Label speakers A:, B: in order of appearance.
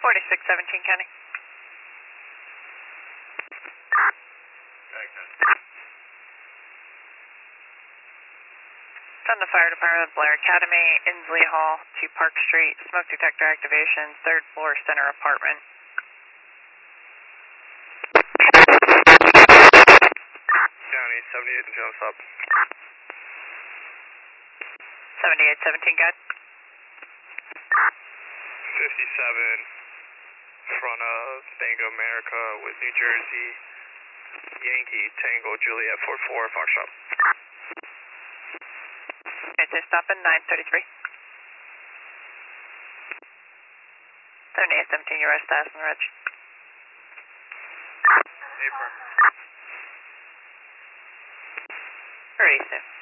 A: 4617 County. From the Fire Department of Blair Academy, Inslee Hall to Park Street, smoke detector activation, third floor center apartment.
B: County 78 and Jones up.
A: 7817 guide.
B: 57, front of Bank of America with New Jersey, Yankee, Tango, Juliet, 44, Foxtrot.
A: Okay, stop in 933. 7817, your status and reg.
B: Apron.
A: Ready, soon.